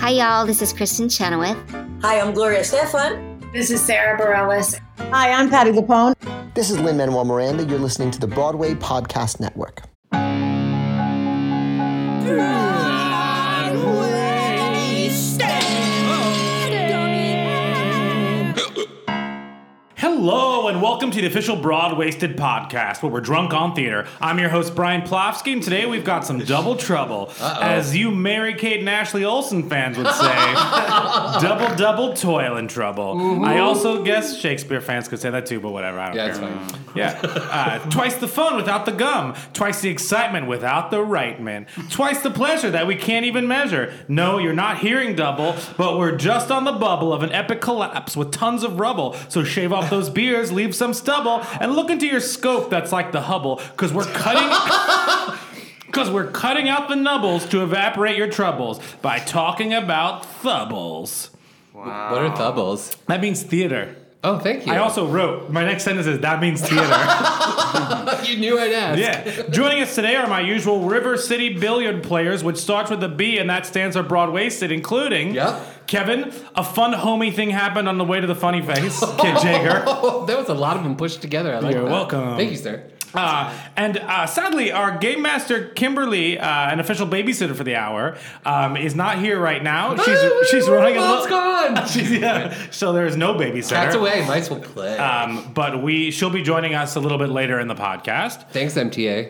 Hi, y'all. This is Kristen Chenoweth. Hi, I'm Gloria Estefan. This is Sarah Bareilles. Hi, I'm Patti LuPone. This is Lin-Manuel Miranda. You're listening to the Broadway Podcast Network. Hello and welcome to the official Broad-Wasted podcast where we're drunk on theater. I'm your host Brian Plofsky, and today we've got some double trouble. As you Mary-Kate and Ashley Olsen fans would say, double toil and trouble. Mm-hmm. I also guess Shakespeare fans could say that too, but whatever, I don't care. That's fine. Yeah. Twice the fun without the gum. Twice the excitement without the right man. Twice the pleasure that we can't even measure. No, you're not hearing double, but we're just on the bubble of an epic collapse with tons of rubble. So shave off those beers, leave some stubble, and look into your scope that's like the Hubble, because we're cutting out the nubbles to evaporate your troubles by talking about thubbles. Wow. What are thubbles? That means theater. Oh, thank you. I also wrote, my next sentence is, that means theater. You knew I'd ask. Yeah. Joining us today are my usual River City billiard players, which starts with a B, and that stands for Broad-Wasted, including Kevin. A fun homie thing happened on the way to the funny face. Kid Jager. That was a lot of them pushed together. I like You're that. welcome. Thank you, sir. And sadly, our game master Kimberly, an official babysitter for the hour, is not here right now. She's running a little. Gone. So there is no babysitter. Cat's away. Might as well play. But she'll be joining us a little bit later in the podcast. Thanks, MTA.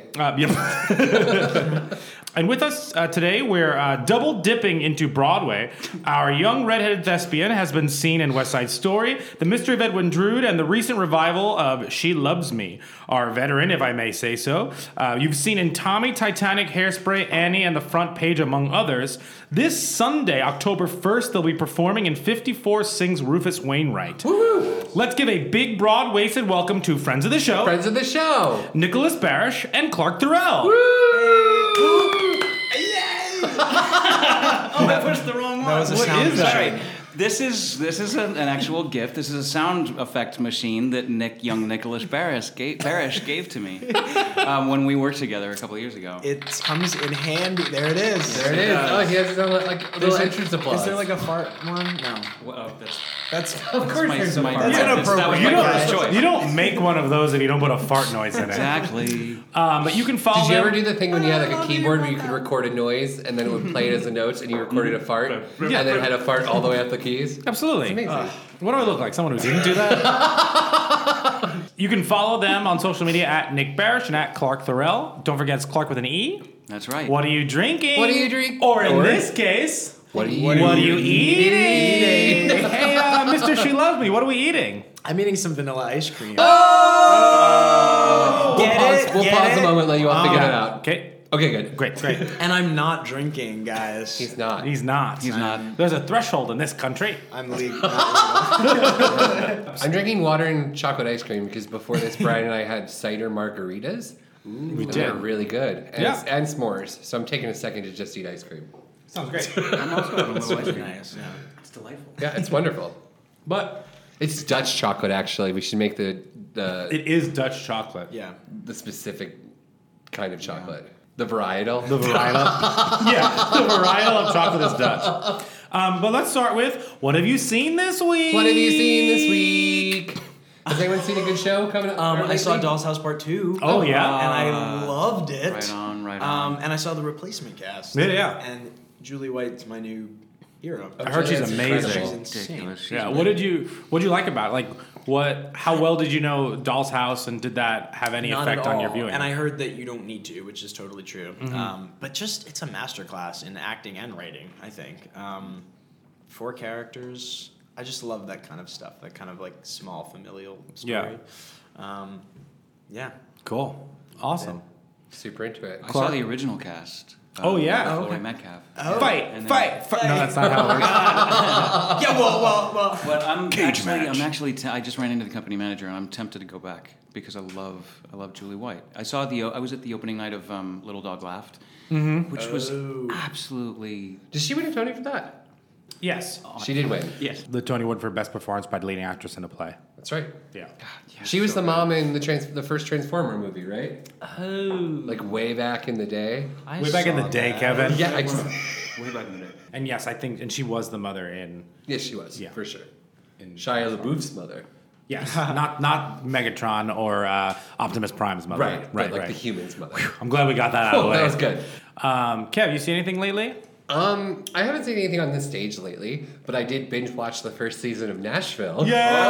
Yep. And with us today, we're double dipping into Broadway. Our young redheaded thespian has been seen in West Side Story, The Mystery of Edwin Drood, and the recent revival of She Loves Me. Our veteran, if I may say so. You've seen in Tommy, Titanic, Hairspray, Annie, and The Front Page, among others. This Sunday, October 1st, they'll be performing in 54 Sings Rufus Wainwright. Woo-hoo! Let's give a big, broad-waisted welcome to friends of the show. Friends of the show. Nicholas Barish and Clark Terrell. Woo! I pushed the wrong one. That was a sound effect. Sorry. This is an actual gift. This is a sound effect machine that young Nicholas Barish gave to me when we worked together a couple of years ago. It comes in handy. There it is. There it is. Oh, he has his own little entrance applause. Is there like a fart one? No. Well, That's of course there's a fart. That's inappropriate. That was my first choice. You don't make one of those if you don't put a fart noise in it. Exactly. But you can follow Did you them. ever do the thing when you had like a keyboard where you could record a noise and then it would play it as a note and you recorded a fart and then had a fart all the way up the keys? Absolutely. It's amazing. What do I look like? Someone who didn't do that? You can follow them on social media at Nick Barish and at Clark Terrell. Don't forget it's Clark with an E. That's right. What are you drinking? What do you drink? Or in this case, what are you eating? Hey, Mr. She Loves Me, what are we eating? I'm eating some vanilla ice cream. Oh! We'll pause a moment, let you all figure that out. Okay, good. Great. And I'm not drinking, guys. He's not. He's not. There's a threshold in this country. I'm legal. I'm drinking water and chocolate ice cream because before this, Brian and I had cider margaritas. We did. They're really good. And, Yeah. and s'mores. So I'm taking a second to just eat ice cream. Sounds great. I'm also having a little ice cream. Nice. Yeah. It's delightful. Yeah, it's wonderful. But It's Dutch chocolate, actually. We should make it is Dutch chocolate. Yeah. the specific kind of chocolate. The varietal. The varietal. Yeah, the varietal of chocolate is Dutch. But let's start with, what have you seen this week? What have you seen this week? Has anyone seen a good show coming up? I saw Doll's House Part 2. Oh, yeah? And I loved it. Right on. And I saw the replacement cast. Yeah. And Julie White's my new hero. I heard she's amazing. She's insane. Yeah. What did you like about it? How well did you know Doll's House, and did that have any Not effect at on your all. viewing? And I heard that you don't need to, which is totally true. Mm-hmm. But just, it's a masterclass in acting and writing, I think. 4 characters. I just love that kind of stuff, that kind of like small familial story. Yeah. Cool. Awesome. Super into it. I saw the original cast. Chloe Metcalf. Fight! No, that's not how it works. Yeah, well. But I'm actually. I just ran into the company manager, and I'm tempted to go back because I love Julie White. I was at the opening night of Little Dog Laughed, which was absolutely. Did she win a Tony for that? Yes. She did win. Yes. The Tony Award for Best Performance by Leading Actress in a Play. That's right. Yeah. She was the mom in the first Transformer movie, right? Oh. Like way back in the day. Way back in the day, Kevin. Yeah, Way back in the day. And yes, I think, and she was the mother in. yes, she was. Yeah. For sure. Shia LaBeouf's mother. Yes, not Megatron or Optimus Prime's mother. But like the human's mother. I'm glad we got that out of the Oh, way. that was good. Kev, you see anything lately? I haven't seen anything on this stage lately, but I did binge watch the first season of Nashville.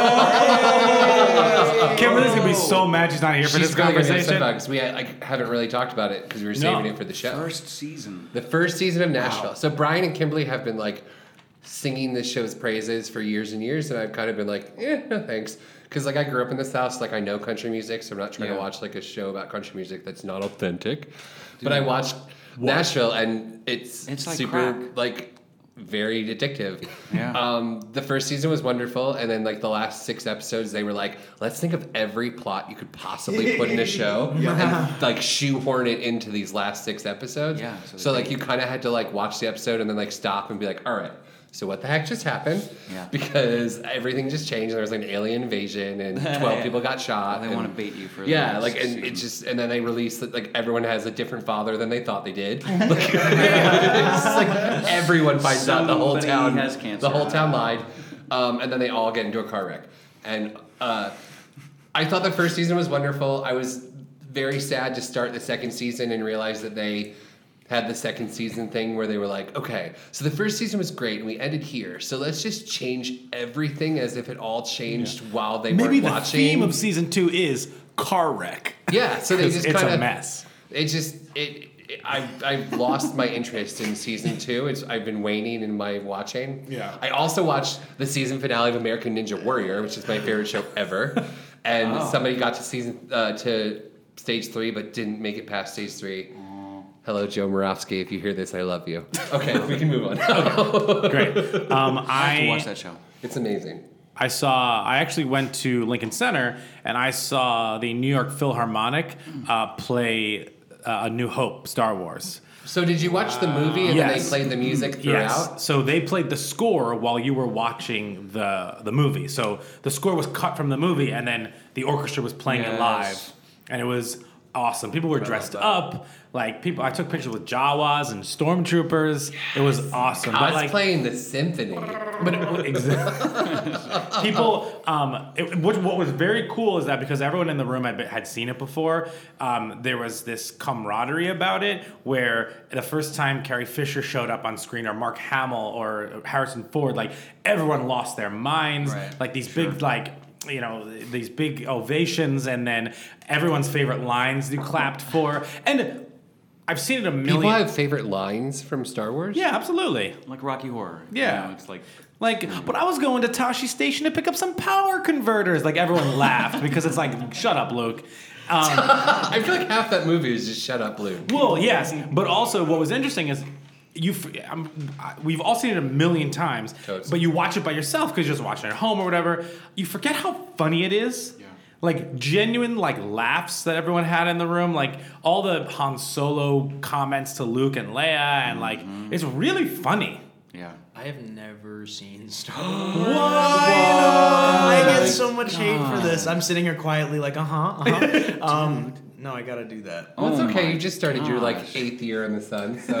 Kimberly's gonna be so mad she's not here for She's this really gonna get conversation. upset because we haven't really talked about it because we were saving it for the show. First season. The first season of Nashville. So Brian and Kimberly have been like singing this show's praises for years and years, and I've kind of been like, no thanks. Because like I grew up in this house, like I know country music, so I'm not trying to watch like a show about country music that's not authentic. But I watched Nashville, and it's like super crack. like very addictive. Yeah. The first season was wonderful, and then like the last 6 episodes, they were like, let's think of every plot you could possibly put in a show, and like shoehorn it into these last 6 episodes. Yeah, So like you kind of had to like watch the episode and then like stop and be like, all right. So what the heck just happened? Yeah. Because everything just changed. There was like an alien invasion, and 12 people got shot. They and- want to bait you for the yeah, next like and season. it just and then they released that like everyone has a different father than they thought they did. Like, it's just like everyone finds out the whole Somebody town has cancer. The whole town lied, and then they all get into a car wreck. And I thought the first season was wonderful. I was very sad to start the second season and realize that they had the second season thing where they were like, okay, so the first season was great and we ended here, so let's just change everything as if it all changed while they Maybe weren't the watching. theme of season 2 is car wreck. Yeah, so they 'Cause just it's kind a of mess. I've lost my interest in season 2. I've been waning in my watching. Yeah. I also watched the season finale of American Ninja Warrior, which is my favorite show ever. And somebody got to to stage 3 but didn't make it past stage 3. Hello, Joe Moravsky. If you hear this, I love you. Okay, we can move on. Great. I have to watch that show. It's amazing. I actually went to Lincoln Center and I saw the New York Philharmonic play A New Hope, Star Wars. So did you watch the movie and then they Yes. played the music throughout? Yes. So they played the score while you were watching the movie. So the score was cut from the movie and then the orchestra was playing it live. And it was awesome. People were dressed up. Like I took pictures with Jawas and stormtroopers. It was awesome. I But was like playing the symphony. people, what was very cool is that because everyone in the room had seen it before, there was this camaraderie about it where the first time Carrie Fisher showed up on screen or Mark Hamill or Harrison Ford, like everyone lost their minds. Right. Like these big these big ovations, and then everyone's favorite lines you clapped for. And I've seen it a million. People have favorite lines from Star Wars? Yeah, absolutely. Like Rocky Horror. Yeah. You know, it's like But I was going to Tashi Station to pick up some power converters. Like everyone laughed because it's like, shut up, Luke. I feel like half that movie is just shut up, Luke. Well, yes, but also what was interesting is we've all seen it a million times, Totes. but you watch it by yourself because you're just watching it at home or whatever. You forget how funny it is. Yeah. Like genuine like laughs that everyone had in the room, like all the Han Solo comments to Luke and Leia, and like it's really funny. yeah. I have never seen Star Wars. I get so much hate for this. I'm sitting here quietly like, no, I gotta do that. Well, it's Oh okay. my You just started your like gosh. 8th year in the sun, so I'll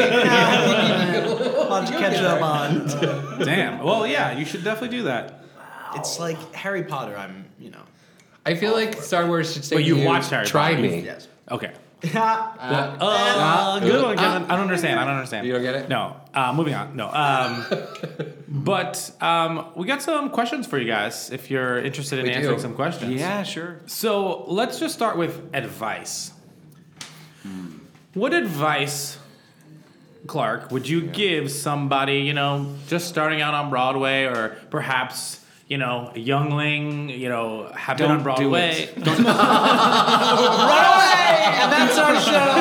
have to catch up on. Damn. Well, yeah, you should definitely do that. It's like Harry Potter. I feel like Star Wars should say, But to you've you, watched Harry try Potter. me. Yes. Okay. Good Good one, Kevin. I don't understand. You don't get it? No. Moving on. No. But we got some questions for you guys if you're interested in We answering do. some questions. Yeah, sure. So let's just start with advice. What advice, Clark, would you give somebody, just starting out on Broadway or perhaps, a youngling, have been on Don't do Broadway? it. And that's our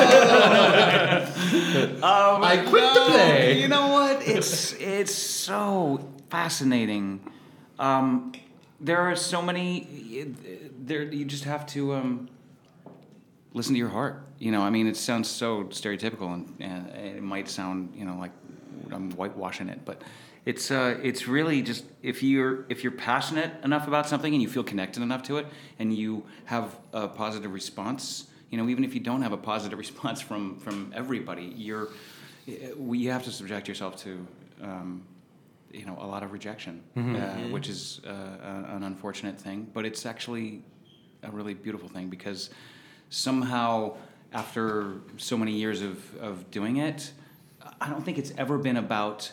show. I quit the play. You know what? It's so fascinating. There are so many. You just have to listen to your heart. I mean, it sounds so stereotypical, and it might sound, like I'm whitewashing it, but it's really just if you're passionate enough about something and you feel connected enough to it and you have a positive response, even if you don't have a positive response from everybody, you have to subject yourself to a lot of rejection, which is an unfortunate thing, but it's actually a really beautiful thing because somehow after so many years of doing it, I don't think it's ever been about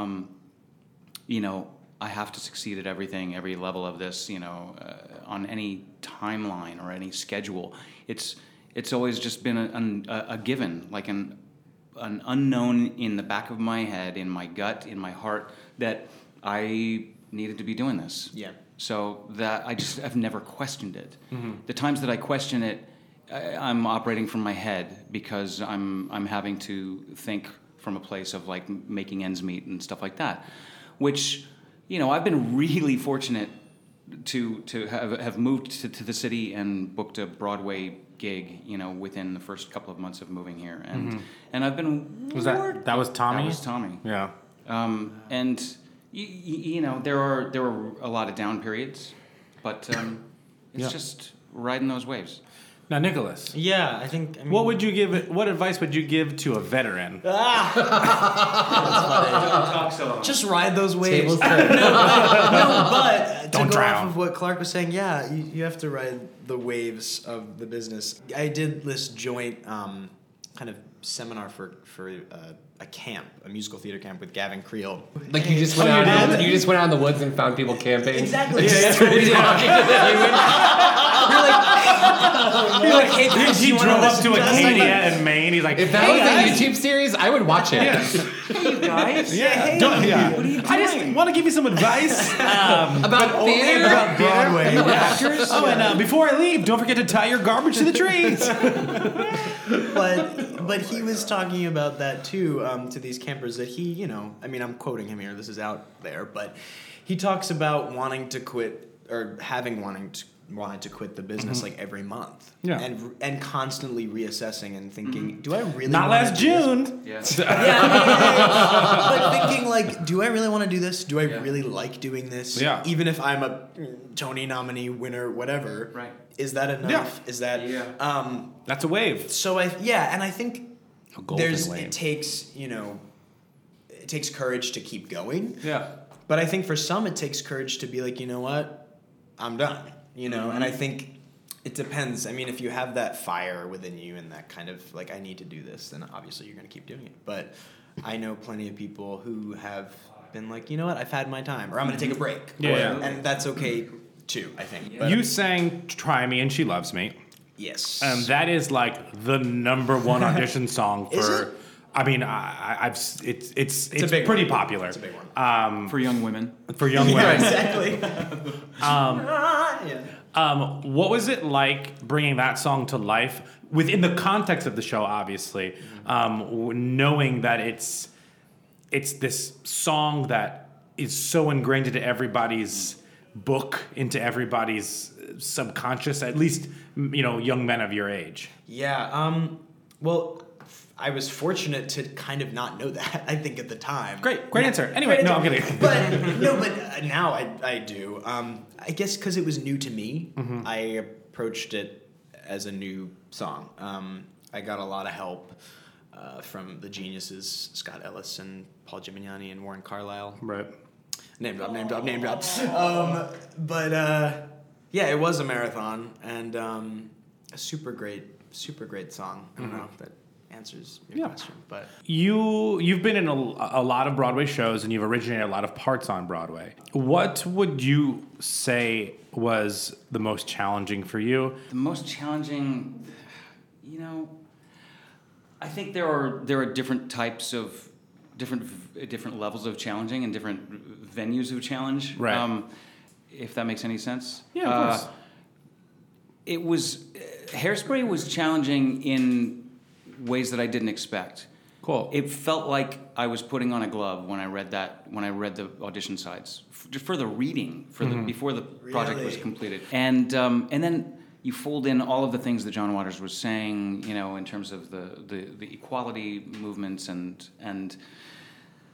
I have to succeed at everything, every level of this, on any timeline or any schedule. It's always just been a given, like an unknown in the back of my head, in my gut, in my heart, that I needed to be doing this. Yeah. So that I've never questioned it. The times that I question it, I'm operating from my head because I'm having to think from a place of like making ends meet and stuff like that, which I've been really fortunate to have moved to the city and booked a Broadway gig within the first couple of months of moving here, and I've been that was Tommy? That was Tommy. Yeah. And there were a lot of down periods, but it's just riding those waves. Now, Nicholas. Yeah, I think. What advice would you give to a veteran? Just ride those waves. Tables turn. No, but Don't to go drown. off of what Clark was saying, yeah, you have to ride the waves of the business. I did this joint kind of seminar for a camp, a musical theater camp with Gavin Creel. Like you just went out. You just went out in the woods and found people camping. Exactly. You're You're like, hey guys, He you wanna drove up listen to us? Acadia in Maine. He's like, If that hey, was guys. a YouTube series, I would watch it. Hey, you guys. Yeah. What are you doing? I just want to give you some advice. About theater. About Broadway. Actors? Oh, and before I leave, don't forget to tie your garbage to the trees. But he was talking about that too to these campers that he, I'm quoting him here. This is out there, but he talks about wanting to quit or wanted to quit the business like every month, and constantly reassessing and thinking, do I really Not wanna last do this? June. Yeah. But thinking like, do I really want to do this? Do I really like doing this? Yeah. Even if I'm a Tony nominee winner, whatever. Right. Is that enough? Yeah. Is that That's a wave. So and I think A golden wave. it takes courage to keep going. Yeah. But I think for some it takes courage to be like, you know what? I'm done. And I think it depends. I mean, if you have that fire within you and that kind of like, I need to do this, then obviously you're going to keep doing it. But I know plenty of people who have been like, you know what? I've had my time, or I'm going to take a break. Yeah. And that's okay too, I think. But, You sang "Try Me" and "She Loves Me." yes. That is like the number one audition song for. Is it? I mean, it's a big pretty one. popular. It's a big one. For young women. For young women. Exactly. What was it like bringing that song to life within the context of the show? Obviously, knowing that it's this song that is so ingrained into everybody's book, into everybody's subconscious. At least young men of your age. Yeah. Well, I was fortunate to kind of not know that, I think, at the time. Great answer. Anyway, no, I'm kidding. But now I do. I guess because it was new to me, I approached it as a new song. I got a lot of help from the geniuses, Scott Ellis and Paul Gimignani and Warren Carlyle. Right. Name drop. Yeah, it was a marathon and a super great song. I don't know if that answers your question, but You've been in a lot of Broadway shows and you've originated a lot of parts on Broadway. What would you say was the most challenging for you? The most challenging, I think there are different types of different levels of challenging and different venues of challenge. Right. If that makes any sense. Yeah, of course. It was Hairspray was challenging in ways that I didn't expect. Cool. It felt like I was putting on a glove when I read the audition sides for the reading before the project was completed. And then you fold in all of the things that John Waters was saying, in terms of the equality movements and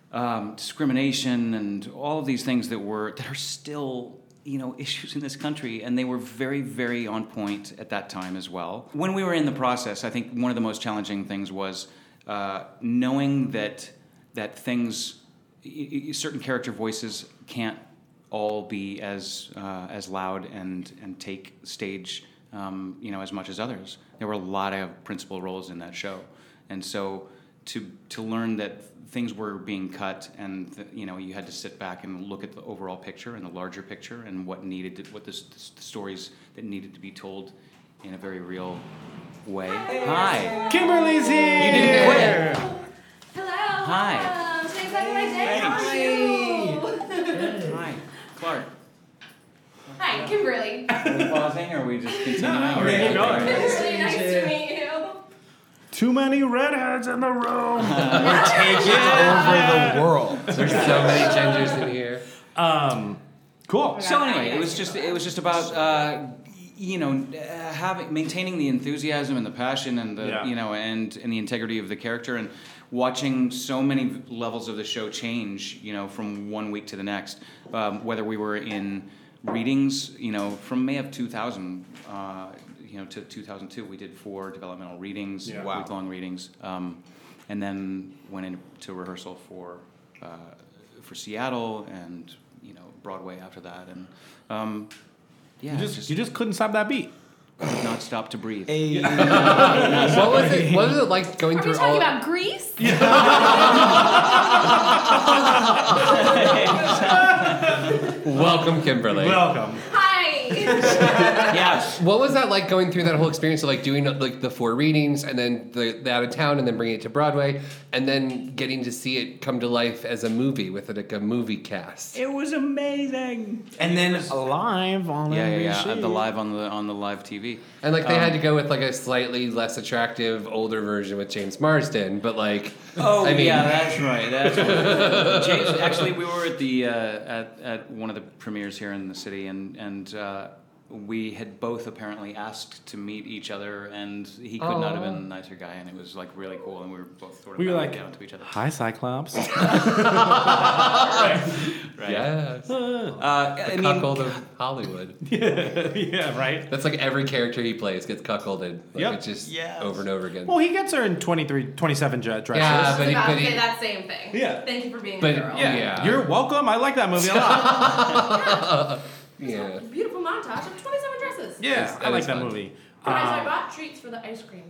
discrimination and all of these things that are still issues in this country, and they were very, very on point at that time as well. When we were in the process, I think one of the most challenging things was knowing that things, certain character voices can't all be as loud and take stage, as much as others. There were a lot of principal roles in that show, and so to learn that things were being cut, and you had to sit back and look at the overall picture and the larger picture and what the stories that needed to be told in a very real way. Hi. Kimberly's here. You didn't quit. Hello. Hi. So excited my day. How are you? Hi, Clark. Hi, Kimberly. Are we pausing, or are we just continuing? No, we're keep going. It's really nice to meet you. Too many redheads in the room. Taking over the world. There's so many gingers in here. Cool. So anyway, it was just about maintaining the enthusiasm and the passion and the and the integrity of the character, and watching so many levels of the show change, from one week to the next. Whether we were in readings, from May of 2000, to 2002, we did 4 developmental readings, week-long readings, and then went into rehearsal for Seattle and Broadway after that, and you just couldn't stop that beat. could not stop to breathe. What was it like going Are through we all? talking about Grease? Welcome, Kimberly. Welcome. Hi. Yes. What was that like going through that whole experience of like doing like the 4 readings and then the out of town and then bringing it to Broadway and then getting to see it come to life as a movie with like a movie cast? It was amazing. And then live on NBC. The live on the live TV. And like they had to go with like a slightly less attractive older version with James Marsden, but like that's right. That's right. James, actually, we were at the at one of the premieres here in the city, and we had both apparently asked to meet each other, and he could not have been a nicer guy, and it was like really cool, and we were both sort of bowing down to each other. Hi, Cyclops. Right. yes, I mean, cuckold of Hollywood. Yeah, right. That's like every character he plays gets cuckolded. Like, it's just over and over again. Well, he gets her in 27 dresses. Yeah, I was about to but say that same thing. Yeah. Thank you for being But- a girl. yeah. You're welcome. I like that movie a lot. yeah. Beautiful montage of 27 dresses. Yeah, I that like is that fun. movie. Guys, I bought treats for the ice cream.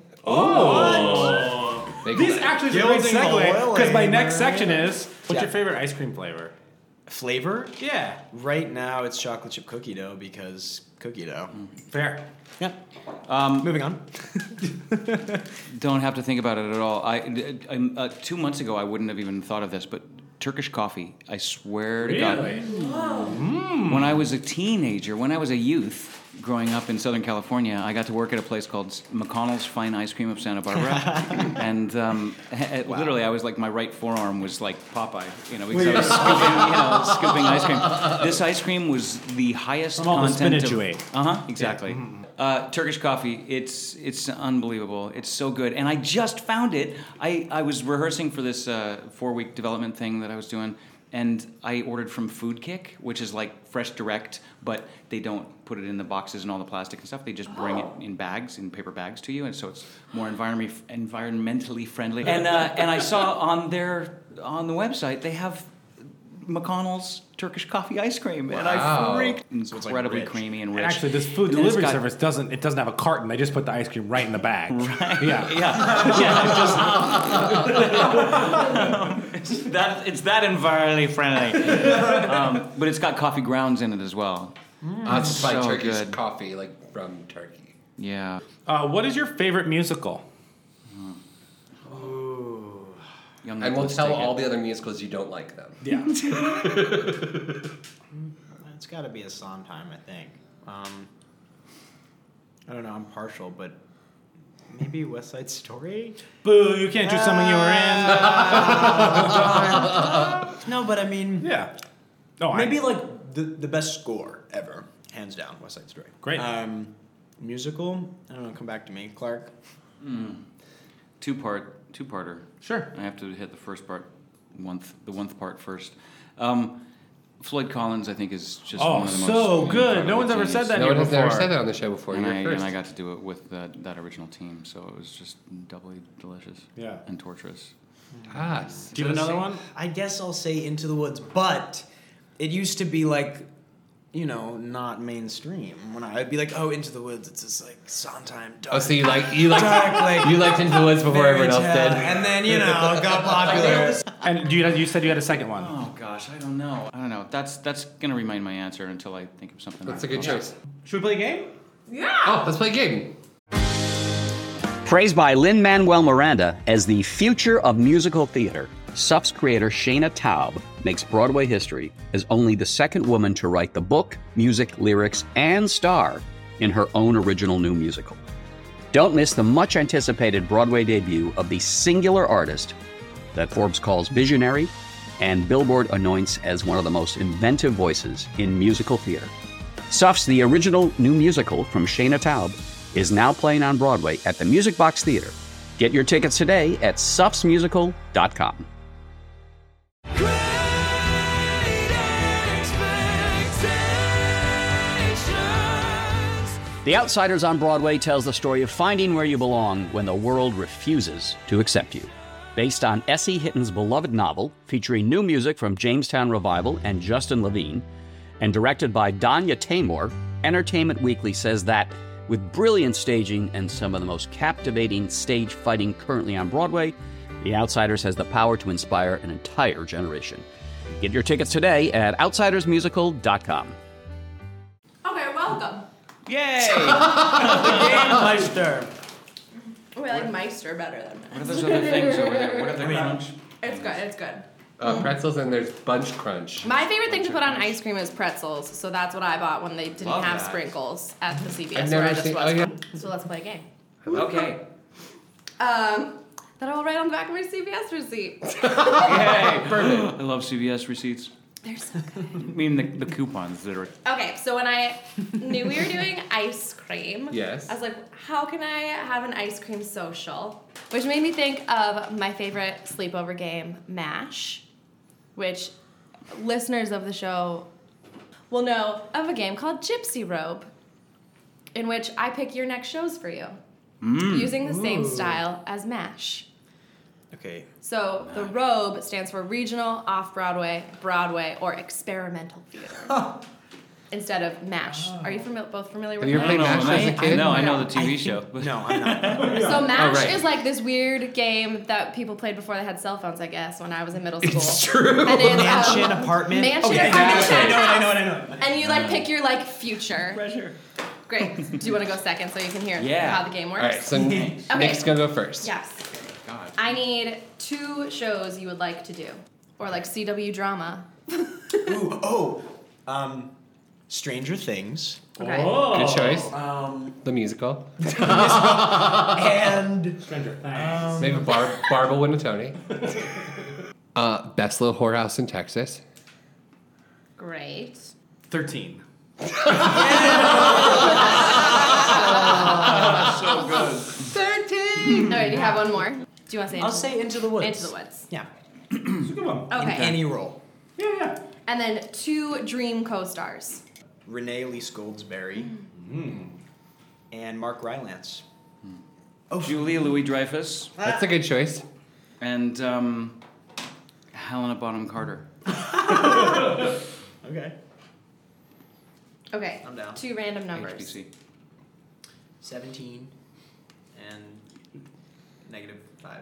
This actually is a great Guilty segue because my Oil, next man. section is what's Yeah. your favorite ice cream flavor? Flavor? Yeah, Right now it's chocolate chip cookie dough because cookie dough. fair. Yeah. Moving on. don't have to think about it at all. I 2 months ago, I wouldn't have even thought of this, but Turkish coffee. I swear to God. When I was a teenager, when I was a youth, growing up in Southern California, I got to work at a place called McConnell's Fine Ice Cream of Santa Barbara, and literally, I was like, my right forearm was like Popeye, because I was scooping ice cream. This ice cream was the highest All the content spinach of, you ate. exactly. Turkish coffee, it's unbelievable. It's so good, and I just found it. I was rehearsing for this 4-week development thing that I was doing. And I ordered from Food Kick, which is like fresh direct, but they don't put it in the boxes and all the plastic and stuff. They just bring it in bags, in paper bags to you, and so it's more environmentally friendly. And I saw on the website they have McConnell's Turkish coffee ice cream, and I freaked. It's like incredibly rich. creamy and And rich. actually, this food And then it's delivery got- service doesn't have a carton. They just put the ice cream right in the bag. Right. Yeah. It's that environmentally friendly. But it's got coffee grounds in it as well. It's like so Turkish good. coffee, like from Turkey. Yeah. What is your favorite musical? Young And we'll Nicholas, tell take all it. the other musicals you don't like them. Yeah. It's got to be a Sondheim, I think. I don't know. I'm partial, but maybe West Side Story. Boo! You can't choose something you were No, but I mean, in. Yeah. Oh, maybe like the best score ever, hands down. West Side Story. Great. Musical. I don't know. Come back to me, Clark. Two-parter. Sure. I have to hit the first part. the one part first. Floyd Collins, I think, is just Oh, one of the so most good. No one's ever incredible said that No here one has never before. said that on the show before. And You're first. I got to do it with that original team, so it was just doubly delicious. Yeah. And torturous. Ah, Do you have another one? I guess I'll say Into the Woods, but it used to be like, not mainstream. When I'd be like, oh, Into the Woods, it's this like Sondheim dark. Oh, so you like dark, like you liked Into the Woods before fairy everyone else tale, did. and then it got popular. And you said you had a second one. Oh gosh, I don't know. That's gonna remain my answer until I think of something. That's a good choice. Should we play a game? Oh, let's play a game. Praised by Lin-Manuel Miranda as the future of musical theater, SUF's creator Shayna Taub makes Broadway history as only the second woman to write the book, music, lyrics, and star in her own original new musical. Don't miss the much-anticipated Broadway debut of the singular artist that Forbes calls visionary and Billboard anoints as one of the most inventive voices in musical theater. SUF's The Original New Musical from Shayna Taub is now playing on Broadway at the Music Box Theater. Get your tickets today at sufsmusical.com. The Outsiders on Broadway tells the story of finding where you belong when the world refuses to accept you. Based on S.E. Hitton's beloved novel, featuring new music from Jamestown Revival and Justin Levine, and directed by Danya Taymor, Entertainment Weekly says that with brilliant staging and some of the most captivating stage fighting currently on Broadway, The Outsiders has the power to inspire an entire generation. Get your tickets today at outsidersmusical.com. Okay, welcome. Yay! Meister. We like Meister better than What are this. those other things over there? What are the crunch? It's good, it's good. Pretzels and there's Bunch Crunch. My favorite thing to put on ice cream is pretzels, so that's what I bought when they didn't Love have that. sprinkles at the CVS I've where never I just seen- was. oh, yeah. So let's play a game. Okay. That I will write on the back of my CVS receipt. Yay! Perfect. I love CVS receipts. They're so good. I mean the coupons that are. Okay, so when I knew we were doing ice cream, Yes. I was like, how can I have an ice cream social? Which made me think of my favorite sleepover game, MASH, which listeners of the show will know of a game called Gypsy Robe, in which I pick your next shows for you, using the same style as MASH. Okay. So the robe stands for regional, off-Broadway, Broadway, or experimental theater. Instead of MASH. Are you both familiar with Have you ever MASH? played MASH as a kid? I know the TV show. No, I'm not. So MASH right. is like this weird game that people played before they had cell phones, I guess, when I was in middle school. It's true. And it's, Mansion, apartment. Mansion, Okay, apartment, I know. townhouse. And you like pick your like future. Treasure. Great. Do you want to go second so you can hear Yeah. how the game works? All right, so Nick's gonna go first. Yes. God. I need 2 shows you would like to do. Or like CW drama. Stranger Things. Okay. Oh. Good choice. The musical. And Stranger Things. Maybe Barb will win a Tony. Best Little Whorehouse in Texas. Great. 13. So good. 13! Alright, do you have one more? Do you want to say I'll say Into the Woods. Into the Woods. Yeah. It's a good one. Okay. Any role. Yeah. And then 2 dream co-stars. Renee Elise Goldsberry. And Mark Rylance. Julia Louis-Dreyfus That's a good choice. and Helena Bonham Carter. Okay. Okay. I'm down. 2 random numbers. HBC. 17 and -5.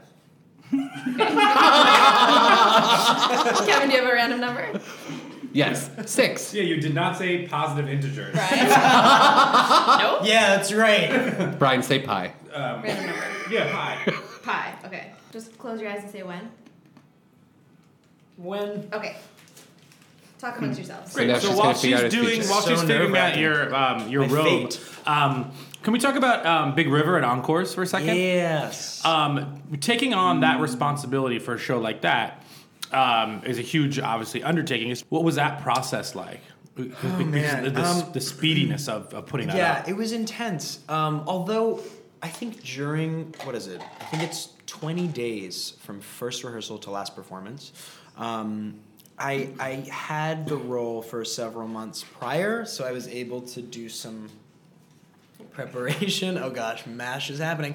Kevin, do you have a random number? Yes. 6. Yeah, you did not say positive integers. Right? Nope. Yeah, that's right. Brian, say pi. Random number. Yeah, pi. Pi. Okay. Just close your eyes and say when. When? Okay. Talk amongst yourselves. So now So she's while gonna figure she's out his doing, features. while So she's figuring out nerve-wracking. your My robe, fate. can we talk about Big River and Encores for a second? Yes. Taking on that responsibility for a show like that is a huge, obviously, undertaking. What was that process like? man. The speediness of putting that Yeah, up. it was intense. Although I think during, what is it? I think it's 20 days from first rehearsal to last performance. I had the role for several months prior, so I was able to do some preparation. Oh gosh, MASH is happening.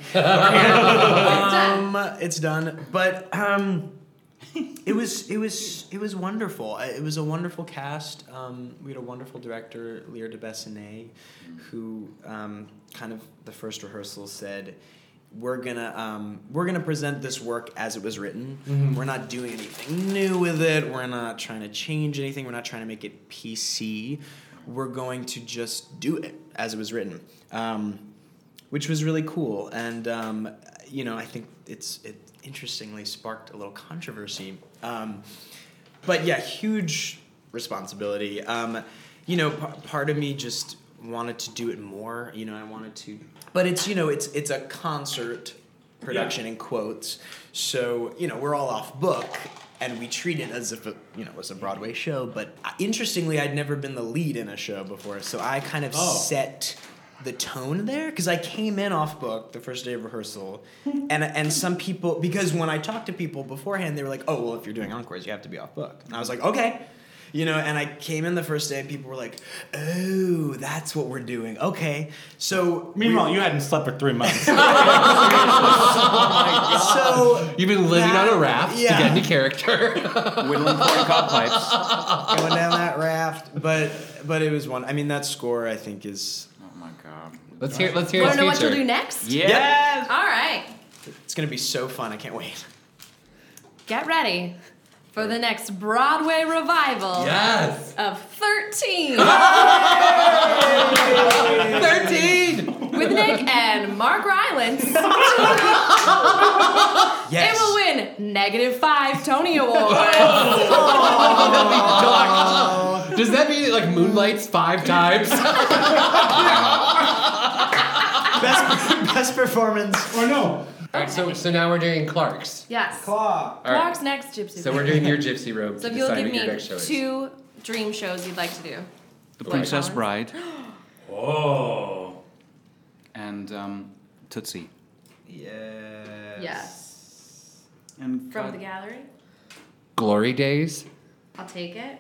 It's done. But it was wonderful. It was a wonderful cast. We had a wonderful director, Lear de Bessonet, who kind of the first rehearsal said, we're gonna present this work as it was written. Mm-hmm. We're not doing anything new with it. We're not trying to change anything. We're not trying to make it PC. We're going to just do it as it was written, which was really cool. And I think it interestingly sparked a little controversy. But yeah, huge responsibility. Part of me just wanted to do it more. I wanted to, but it's a concert production in quotes. So we're all off book, and we treat it as if it was a Broadway show. But interestingly, I'd never been the lead in a show before, so I kind of set the tone there, because I came in off book the first day of rehearsal, and some people, because when I talked to people beforehand, they were like, oh, well, if you're doing encores, you have to be off book. And I was like, okay. And I came in the first day and people were like, oh, that's what we're doing. Okay. So meanwhile, you hadn't slept for 3 months. So you've been living on a raft to get into character. Whittling corncob pipes. Going down that raft. But it was one. I mean, that score, I think, is... Oh, my God. Let's hear his Want to know what feature. you'll do next? Yes! All right. It's going to be so fun. I can't wait. Get ready for the next Broadway revival Yes! of 13. 13! With Nick and Mark Rylance. Yes. It will win -5 Tony Awards. Does that mean it moonlights 5 times? Best performance. Or no. All right, so now we're doing Clark's. Yes. Claw. All right. Clark's next Gypsy. So we're doing your Gypsy Robe So to if you'll decide give what your me next show is. 2 dream shows you'd like to do. The Princess Collins? Bride Oh. and Tootsie. Yes. And From the gallery. Glory Days. I'll take it.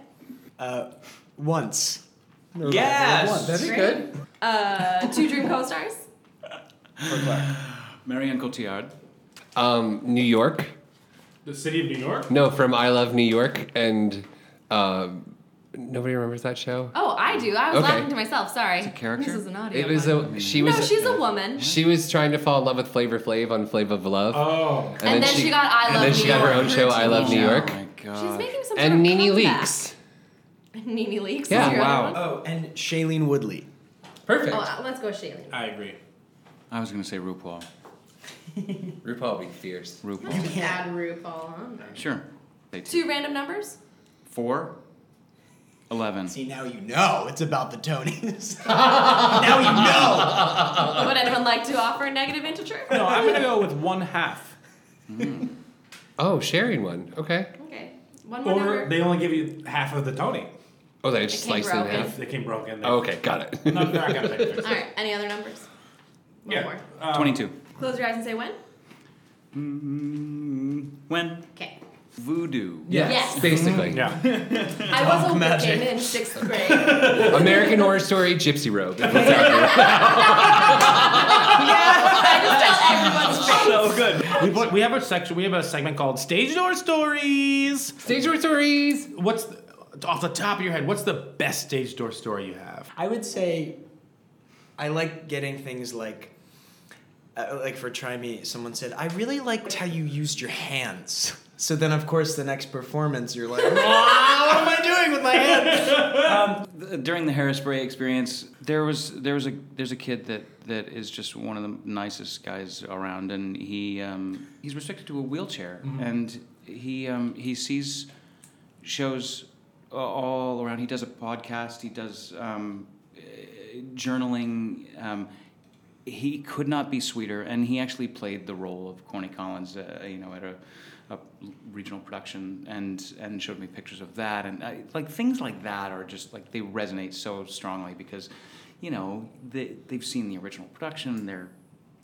Once. Yes! That'd be Great. good. 2 dream co-stars. For Clark. Marianne Cotillard. New York. The city of New York? No, from I Love New York, and nobody remembers that show. Oh, I do. I was Okay. laughing to myself. Sorry. It's a character? This is an audio. It was she was. No, she's a woman. She was trying to fall in love with Flavor Flav on Flavor of Love. Oh. And then she got I Love And then New she got her York. own show, I Love New York. Oh, my God. She's making some And sort of Nene comeback. Leakes. Nene Leakes. Yeah. Is your Wow. other one? Oh, and Shailene Woodley. Perfect. Oh, let's go Shailene. I agree. I was going to say RuPaul. RuPaul would be fierce. RuPaul. Just add RuPaul on there. Sure. 2 random numbers. 4, 11. See, now you know it's about the Tonys. Now you know. Would anyone like to offer a negative integer? No, I'm going to go with 1/2. Oh, sharing one. Okay. Okay. One more Or number. they only give you half of the Tony. Oh, they just came sliced it in broken. half. They came broken. Oh, okay, got it. No, they're not gonna fix it. All right. Any other numbers? One Yeah. more. 22. Close your eyes and say when. When? Okay. Voodoo. Yes. Basically. Yeah. I was a magic. Wiccan in 6th grade. American Horror Story, Gypsy Robe. is what's out I just tell everyone's face. So good. We have a section. We have a segment called Stage Door Stories. there. Stage Door Stories. What's off the top of your head? What's the best stage door story you have? I would say I like getting things like for Try Me, someone said, I really liked how you used your hands. So then, of course, the next performance, you're like, "Ah, what am I doing with my hands? During the Hairspray experience, there's a kid that is just one of the nicest guys around, and he's restricted to a wheelchair, and he sees shows all around. He does a podcast. He does journaling. He could not be sweeter, and he actually played the role of Corny Collins, at a regional production, and showed me pictures of that, and things like that are just they resonate so strongly because, they've seen the original production, they're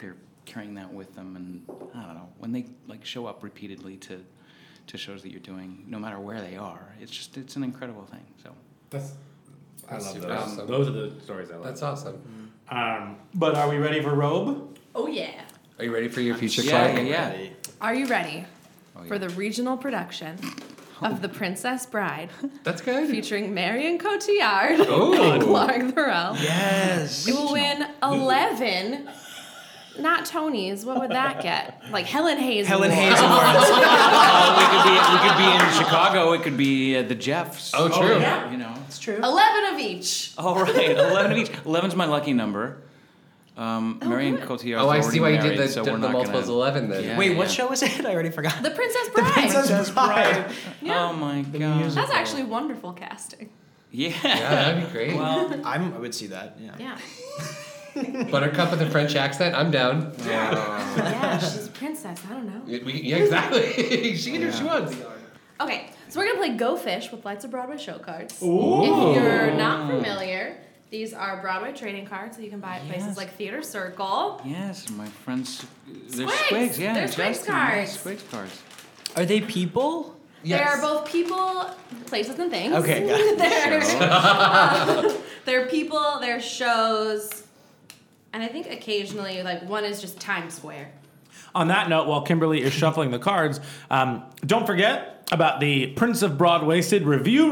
carrying that with them, and I don't know, when they like show up repeatedly to shows that you're doing, no matter where they are, it's an incredible thing. So I love super those. awesome. Those are the stories I love. That's awesome. But are we ready for Robe? Oh yeah. Are you ready for your feature, Clark? Yeah. Are you ready Oh, yeah. for the regional production of The Princess Bride, That's good. featuring Marion Cotillard Oh. and Clark Thorell? Yes. It will win 11. Not Tonys. What would that get? Like Helen Hayes. Helen Award. Hayes Awards. We could be in Chicago. It could be the Jeffs. Oh, true. yeah. You know. It's true. 11 of each. All right, 11 of each. 11's my lucky number. Marion Cotillard's Oh, I already see why you married, did so the we're not multiples gonna... 11 then. Yeah. Wait, what show was it? I already forgot. The Princess Bride. Princess Bride. Yeah. Oh my god. That's actually wonderful casting. Yeah. Yeah, that'd be great. Well, I would see that. Yeah. Yeah. Buttercup with a French accent, I'm down. Yeah, she's a princess. I don't know. Yeah, exactly. She can do what she wants. Okay, so we're gonna play Go Fish with Lights of Broadway show cards. Ooh. If you're not familiar, these are Broadway trading cards that you can buy at places like Theater Circle. Yes, my friends. They're Squigs. Squigs, yeah. They're Squigs Justin, cards. Yeah, Squigs cards. Are they people? They are both people, places, and things. Okay, got it. they're people, they're shows, and I think occasionally, like, one is just Times Square. On that note, while Kimberly is shuffling the cards, don't forget about the Prince of Broad-Waisted review,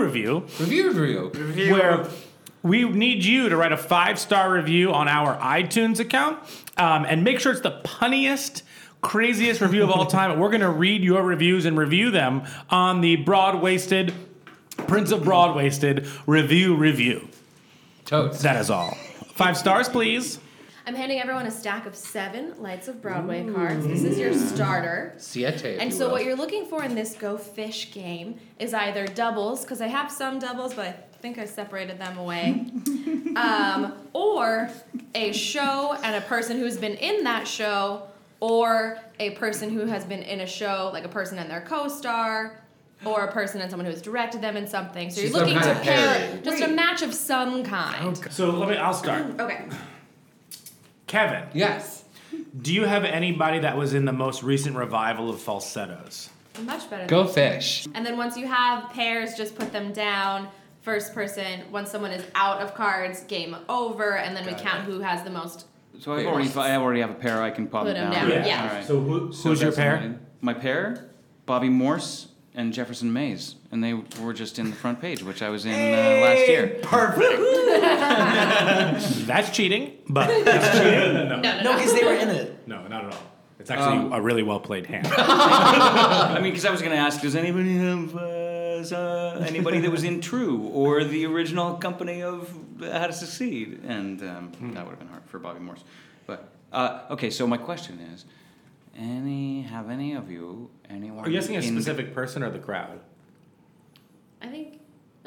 where we need you to write a 5-star review on our iTunes account, and make sure it's the punniest, craziest review of all time. We're going to read your reviews and review them on the Broad-Waisted, Prince of Broad-Waisted review. Totes. That is all. 5 stars, please. I'm handing everyone a stack of 7 Lights of Broadway cards. This is your starter. Siete. And so what you're looking for in this Go Fish game is either doubles, because I have some doubles, but I think I separated them away, or a show and a person who's been in that show, or a person who has been in a show, like a person and their co-star, or a person and someone who has directed them in something. So you're Some looking kind to of pair parody. just a match of some kind. So I'll start. Okay. Kevin, Yes. do you have anybody that was in the most recent revival of Falsettos? Much better. Go Fish. And then once you have pairs, just put them down. First person, once someone is out of cards, game over, and then we count who has the most. So I already have a pair. I can pop Put it them down. down, yeah. All right. So who's your that's pair? mine. My pair, Bobby Morse and Jefferson Mays, and they were just in the front page, which I was in last year. Perfect. That's cheating, but that's cheating. No, because they were in it. No, not at all. It's actually a really well played hand. I mean, because I was going to ask, does anybody have anybody that was in True or the original company of How to Succeed? And that would have been hard for Bobby Morse. But okay, so my question is, have any of you anyone? Are you asking a in- specific person or the crowd? I think.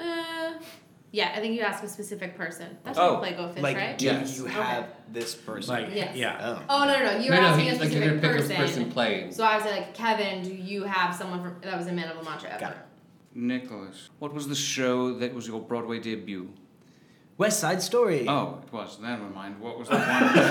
I think you ask a specific person. That's how you play Go Fish, Like, right? do Yes. you have this person? Like, Yes. yeah. Oh no! You're No, asking a he's like you're specific gonna pick person. a person playing. So I was like, Kevin, do you have someone that was in Man of La Mancha ever? Got it. Nicholas, what was the show that was your Broadway debut? West Side Story. Oh, it was. Never mind. What was the one?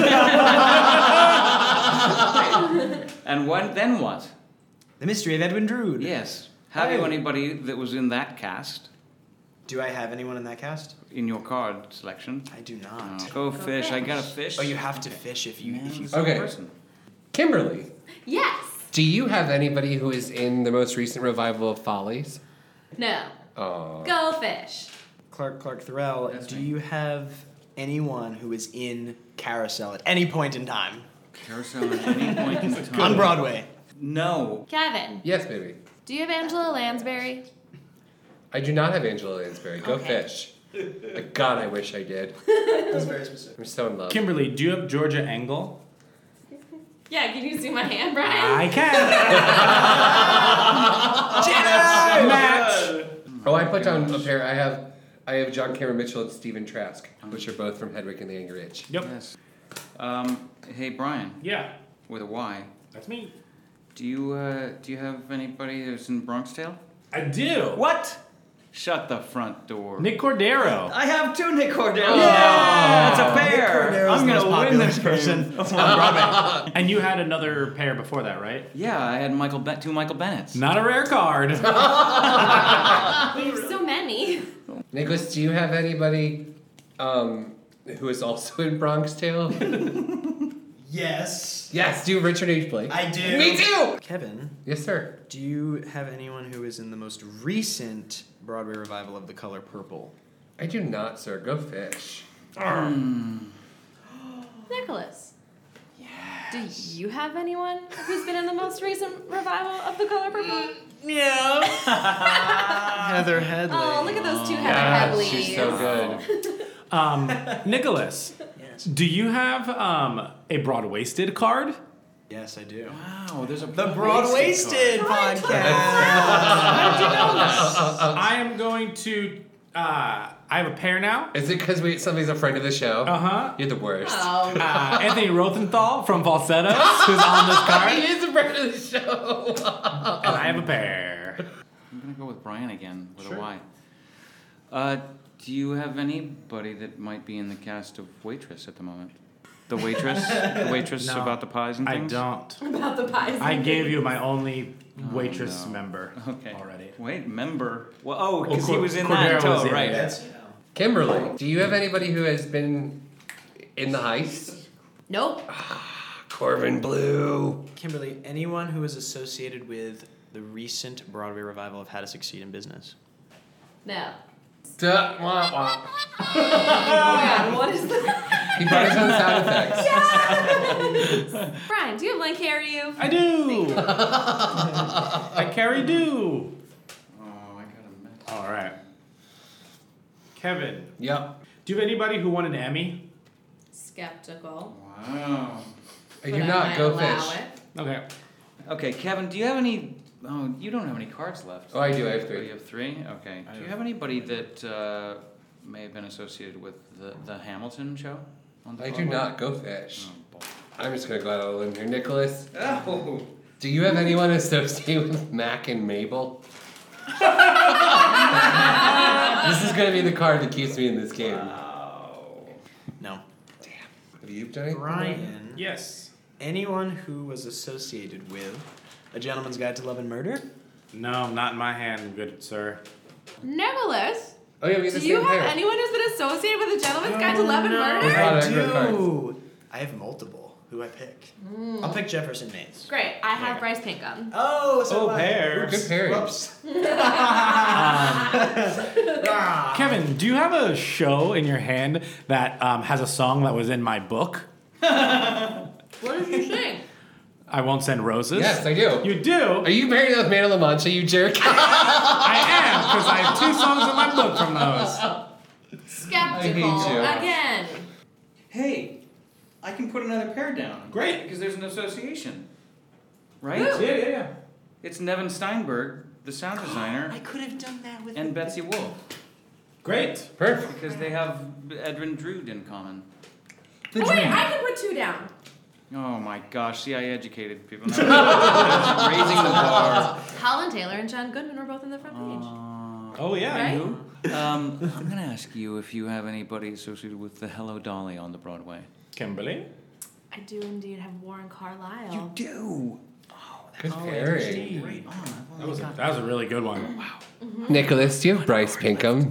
And then what? The Mystery of Edwin Drood. Yes. Have you Hey. anybody that was in that cast Do I have anyone in that cast? in your card selection? I do not. Go fish. I got a fish. Oh, you have to fish if you. Okay. Person. Kimberly, Yes. do you have anybody who is in the most recent revival of Follies? No. Oh. Go Fish. Clark Thorell. That's Do me. you have anyone who is in Carousel at any point in time Carousel at any point in time. on Broadway? No. Kevin, Yes, baby. do you have Angela Lansbury? I do not have Angela Lansbury. Go Okay. Fish. God, I wish I did. That's very specific. I'm so in love. Kimberly, do you have Georgia Engel? Yeah, can you see my hand, Brian? I can. Match. Oh, I put down a pair. I have John Cameron Mitchell and Stephen Trask, which are both from Hedwig and the Angry Inch. Yep. Yes. Hey Brian, Yeah, with a Y. that's me. Do you have anybody who's in Bronx Tale? I do. What? Shut the front door. Nick Cordero. I have 2 Nick Corderos Yeah! now. It's a pair. Cordero's I'm the most gonna win popular this person. person. on Broadway. And you had another pair before that, right? Yeah, I had 2 Michael Bennetts. Not a rare card. We have so many. Nicholas, do you have anybody who is also in Bronx Tale? Yes. Yes, do Richard H. Blake. I do. Me too! Kevin, Yes, sir. do you have anyone who is in the most recent Broadway revival of The Color Purple? I do not, sir. Go fish. Nicholas. Do you have anyone who's been in the most recent revival of The Color Purple? Yeah. Heather Headley. Oh, look at those 2 Heather Headleys. She's so good. Nicholas, Yes. do you have a broad-waisted card? Yes, I do. Wow, there's a The Broad-Waisted podcast. I am going to. I have a pair now. Is it because somebody's a friend of the show? Uh-huh. You're the worst. Oh. Anthony Rothenthal from Falsettos, who's on this He card. is a friend of the show. And I have a pair. I'm gonna go with Brian again with Sure. a Y. Do you have anybody that might be in the cast of Waitress at the moment? The waitress No, about the pies and I things. don't. About the pies. I gave you my only waitress no. member Okay. already. Wait, member. Well, because he Cor- was in Cordero that too, was in right? it. Kimberly, do you have anybody who has been in the heist? Nope. Corbin Blue. Kimberly, anyone who is associated with the recent Broadway revival of How to Succeed in Business? No. Duh, wah, wah. Oh my god, what is that? He brought his own sound effects. Brian, do you have Blank Carry You? I do. I carry do. Oh, I got a mess. All right. Kevin, Yep. do you have anybody who won an Emmy? Skeptical. Wow. I do But not. might Go allow fish. it. Okay. Okay, Kevin, do you have any? Oh, you don't have any cards left. Oh, I do. I have Oh, 3. you have 3? Okay. Do you have anybody that may have been associated with the Hamilton show? On the I do Broadway? not. Go fish. Oh, boy. I'm just gonna go out on a limb here, Nicholas. Oh. Do you have anyone associated with Mac and Mabel? This is gonna be the card that keeps me in this game. No. Have you, Johnny? Brian, Yes. anyone who was associated with A Gentleman's Guide to Love and Murder? No, not in my hand, good sir. Nicholas, Oh yeah, we have do the you same have pair. anyone who's been associated with a Gentleman's Guide to Love and Murder? There's a lot I of good cards. do. I have multiple. Who I pick? I'll pick Jefferson Mays. Great, I have Bryce Pinkham. Oh, so Oh, pairs. Good pairing. Whoops. Kevin, do you have a show in your hand that has a song that was in my book? What did you sing? I Won't Send Roses. Yes, I do. You do? Are you married with Man of La Mancha, you jerk? I am, because I have 2 songs in my book from those. Skeptical you. again. Hey, I can put another pair down. Great. Because there's an association. Right? Who? Yeah. It's Nevin Steinberg, the sound designer, could have done that with and Betsy Wolfe. Great. Perfect. Because they have Edwin Drood in common. Oh, wait, I can put 2 down. Oh my gosh, see, I educated people. Now. Raising the bar. Holland Taylor and John Goodman were both in the front page. Oh, yeah. Right? And who? I'm going to ask you if you have anybody associated with the Hello Dolly on the Broadway. Kimberly? I do indeed have Warren Carlyle. Do? Good pairing. That was a really good one. Wow. Nicholas, do you have Bryce Pinkham?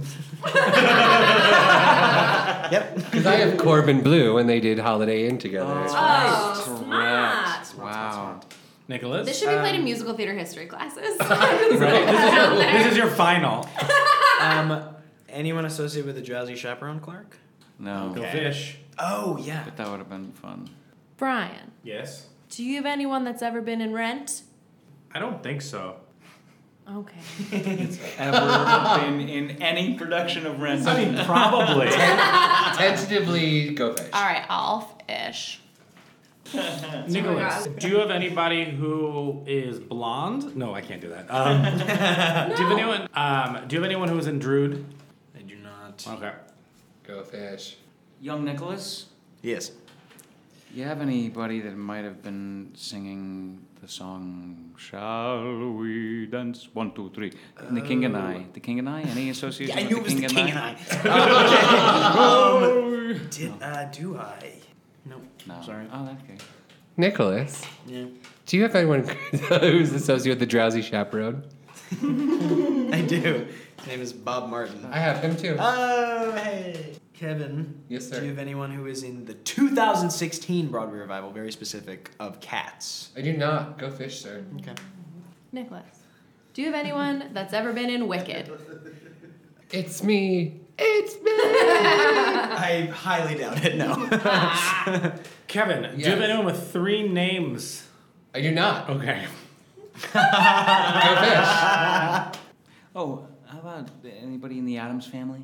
Yep. Because I have Corbin Blue when they did Holiday Inn together. Oh, smart. Wow. Nicholas? This should be played in musical theater history classes. This is your final. Anyone associated with the Drowsy Chaperone Clark? No. Go fish. Oh, yeah. But that would have been fun. Brian, Yes? do you have anyone that's ever been in Rent? I don't think so. Okay. Ever been in any production of Rent? I mean, probably. Tentatively, go fish. All right, Alf-ish. Nicholas, do you have anybody who is blonde? No, I can't do that. Do you have anyone? Do you have anyone who is in Drood? I do not. Okay. Go fish. Young Nicholas? Yes. You have anybody that might have been singing the song "Shall We Dance"? 1, 2, 3. The King and I. The King and I. Any association? I with knew it was the King and I. Do I? Nope. No. Sorry. Oh, that's okay. Nicholas, Yeah. do you have anyone who's associated with the Drowsy Chaperone? I do. His name is Bob Martin. I have him too. Oh, hey. Kevin. Yes, sir. Do you have anyone who is in the 2016 Broadway revival, very specific, of Cats? I do not. Go fish, sir. Okay. Nicholas, do you have anyone that's ever been in Wicked? It's me. It's me. I highly doubt it, no. Kevin, do you have anyone with 3 names? I do not. Okay. Go fish. Oh, how about anybody in the Addams Family?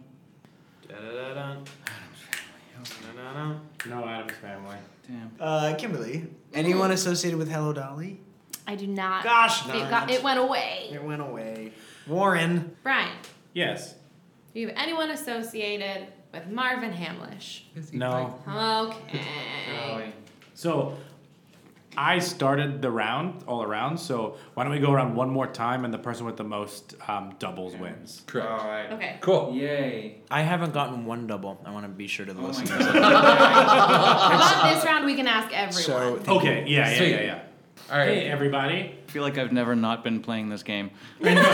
No Addams Family. Damn. Kimberly, anyone associated with Hello Dolly? I do not. Gosh, It went away. It went away. Warren. Brian, Yes. do you have anyone associated with Marvin Hamlish? No. Okay. So I started the round all around. So why don't we go around one more time and the person with the most doubles wins? Correct. All right. Okay. Cool. Yay. I haven't gotten one double. I want to be sure to the listeners. How about this round we can ask everyone? So, Okay. Yeah. Sweet. Yeah. All right. Hey, everybody. I feel like I've never not been playing this game. do you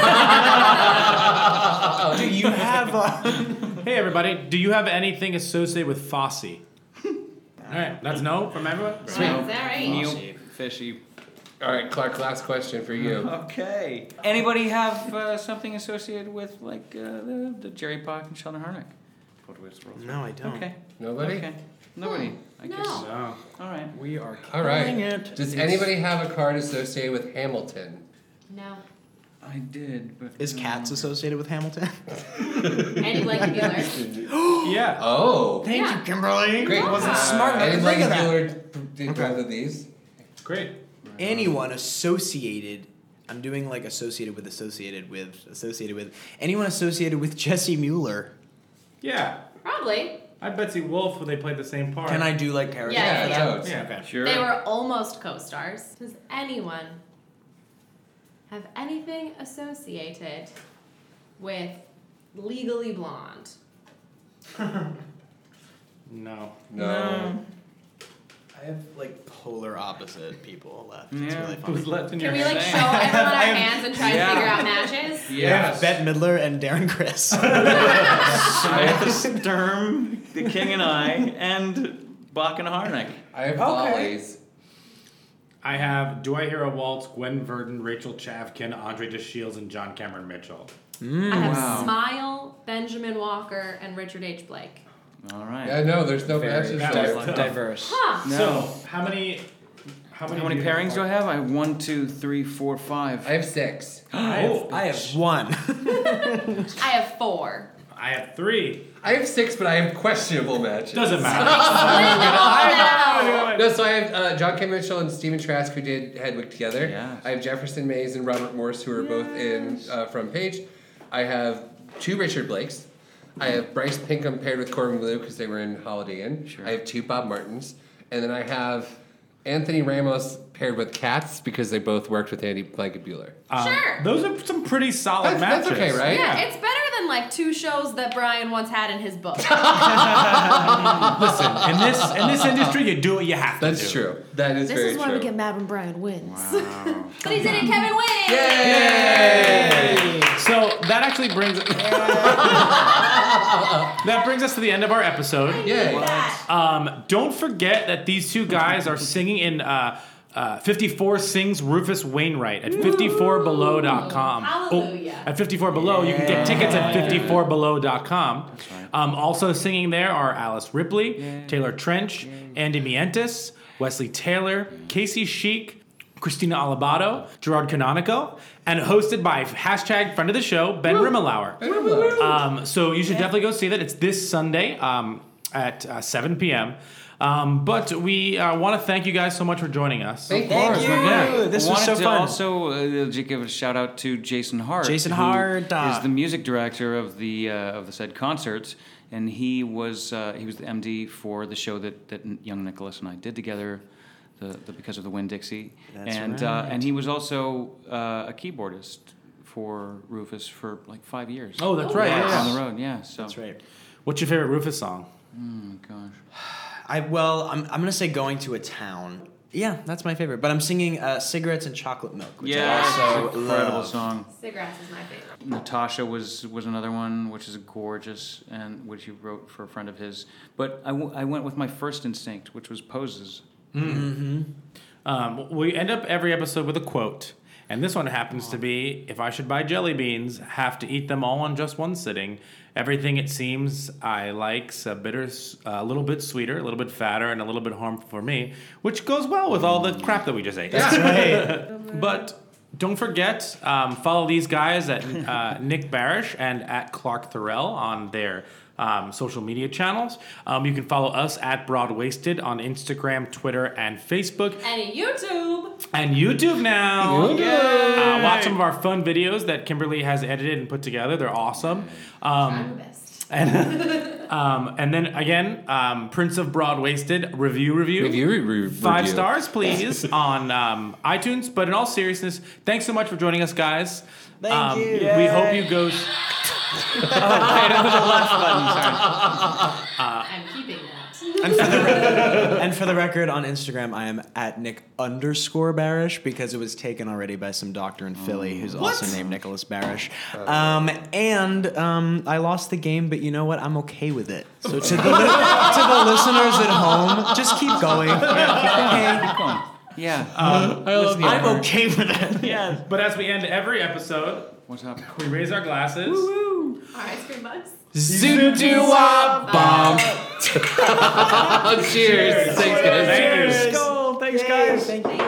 have Hey, everybody. Do you have anything associated with Fosse? All right. That's no from everyone. Is that right? Neil Fishy. All right, Clark. Last question for you. Okay. Anybody have something associated with like the Jerry Pock and Sheldon Harnick? No, I don't. Okay. Nobody. Okay. Nobody. I No. guess. No. All right. We are All right. killing it. Does anybody have a card associated with Hamilton? No. I did, but Is Cats associated with Hamilton? Andy Blank Bueller. Yeah. Oh. Thank Yeah. you, Kimberly. Great. I wasn't smart enough to Eddie think of that. Bueller did both of these. Great. Anyone associated, I'm doing like associated with, anyone associated with Jesse Mueller. Yeah. Probably. I'm Betsy Wolf when they played the same part. Can I do like character? Yeah, yeah. totes. Yeah. Okay. Sure. They were almost co-stars. Does anyone have anything associated with Legally Blonde? No. No. I have like polar opposite people left. It's Yeah. really Who's fun. left in your Can we like hand? show everyone our I have- hands and try and Yeah. figure out matches? Yes. Bette Midler and Darren Criss. I have the Sturm, the King and I, and Bach and Harnick. I have volleys. I have Do I Hear a Waltz, Gwen Verdon, Rachel Chavkin, Andre DeShields, and John Cameron Mitchell. I have Wow. Smile, Benjamin Walker, and Richard H. Blake. All right. Yeah, no, there's no matches That there. was tough. Diverse. Huh. No. So how many? How How many pairings do I have? I have 1, 2, 3, 4, 5. I have 6. Oh, I have one. I have 4. I have 3. I have 6, but I have questionable matches. Doesn't matter. Now. No, so I have John K. Mitchell and Stephen Trask who did Hedwig together. Yes. I have Jefferson Mays and Robert Morse who are both in Front Page. I have 2 Richard Blakes. I have Bryce Pinkham paired with Corbin Bleu because they were in Holiday Inn. Sure. I have 2 Bob Martins. And then I have Anthony Ramos paired with Katz because they both worked with Andy Blanket Bueller. Sure. Those are some pretty solid That's matches. okay, right? Yeah, it's better than like 2 shows that Brian once had in his book. Listen, in this industry, you do what you have to do. That's true. That is This very is why true. we get mad when Brian wins. Wow. But he did it, Kevin wins! Yay! So that actually brings that brings us to the end of our episode. Yay! Don't forget that these 2 guys are singing in 54 Sings Rufus Wainwright at 54below.com. Hallelujah. At 54 Below, you can get tickets at 54below.com. That's right. Also singing there are Alice Ripley, Taylor Trench, Andy Mientis, Wesley Taylor, Casey Sheik, Christina Alabato, Gerard Canonico, and hosted by hashtag friend of the show, Ben Rimmelauer. So you should definitely go see that. It's this Sunday. at 7 p.m. But we want to thank you guys so much for joining us. Thank you. Yeah. This was so fun. Also, give a shout out to Jason Hart. Jason who Hart is the music director of the said concerts, and he was the MD for the show that young Nicholas and I did together, the Because of the Winn-Dixie. That's and right. And he was also a keyboardist for Rufus for like 5 years. Oh, that's right. On the road, yeah. So That's right. What's your favorite Rufus song? Gosh. I'm gonna say Going to a Town. Yeah, that's my favorite. But I'm singing Cigarettes and Chocolate Milk, which I also incredible love. song. Cigarettes is my favorite. Natasha was another one, which is gorgeous, and which he wrote for a friend of his. But I went with my first instinct, which was Poses. We end up every episode with a quote. And this one happens to be, if I should buy jelly beans, have to eat them all in just one sitting. Everything it seems I like's a little bit sweeter, a little bit fatter, and a little bit harmful for me, which goes well with all the crap that we just ate. That's right. But don't forget, follow these guys at Nick Barish and at Clark Thorell on their social media channels. You can follow us at Broadwasted on Instagram, Twitter, and Facebook. And YouTube. And YouTube now. Watch some of our fun videos that Kimberly has edited and put together. They're awesome. Try my best. And then again, Prince of Broadwasted review. 5 stars, please, on iTunes. But in all seriousness, thanks so much for joining us, guys. Thank you. We hope you go. I'm keeping that. And for the record, on Instagram, I am at Nick_Barish because it was taken already by some doctor in Philly who's also named Nicholas Barish. And I lost the game, but you know what? I'm okay with it. So to the listeners at home, just keep going. Keep going. Yeah. I love you. I'm okay with it. Yeah. But as we end every episode, What's up? we raise our glasses. Our ice cream bugs. Zoot-doo-wah-bomb. Cheers. Thanks, guys. Cheers. Go. Thanks, guys. Thank you.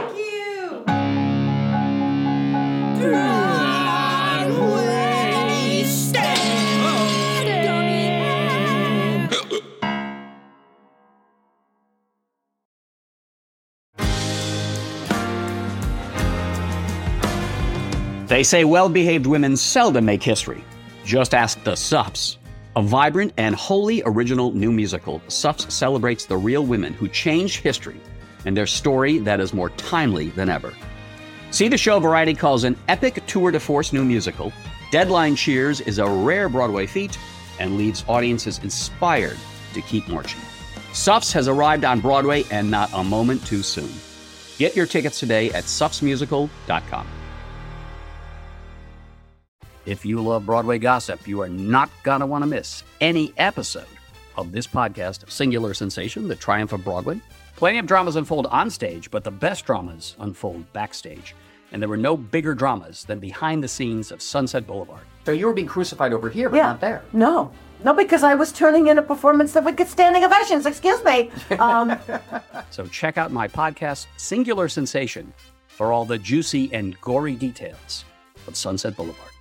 They say well-behaved women seldom make history. Just ask the Suffs. A vibrant and wholly original new musical, Suffs celebrates the real women who changed history and their story that is more timely than ever. See the show Variety calls an epic tour de force new musical. Deadline cheers is a rare Broadway feat and leaves audiences inspired to keep marching. Suffs has arrived on Broadway and not a moment too soon. Get your tickets today at suffsmusical.com. If you love Broadway gossip, you are not going to want to miss any episode of this podcast of Singular Sensation, The Triumph of Broadway. Plenty of dramas unfold on stage, but the best dramas unfold backstage. And there were no bigger dramas than behind the scenes of Sunset Boulevard. So you were being crucified over here, but not there. No, because I was turning in a performance that would get standing ovations. Excuse me. So check out my podcast, Singular Sensation, for all the juicy and gory details of Sunset Boulevard.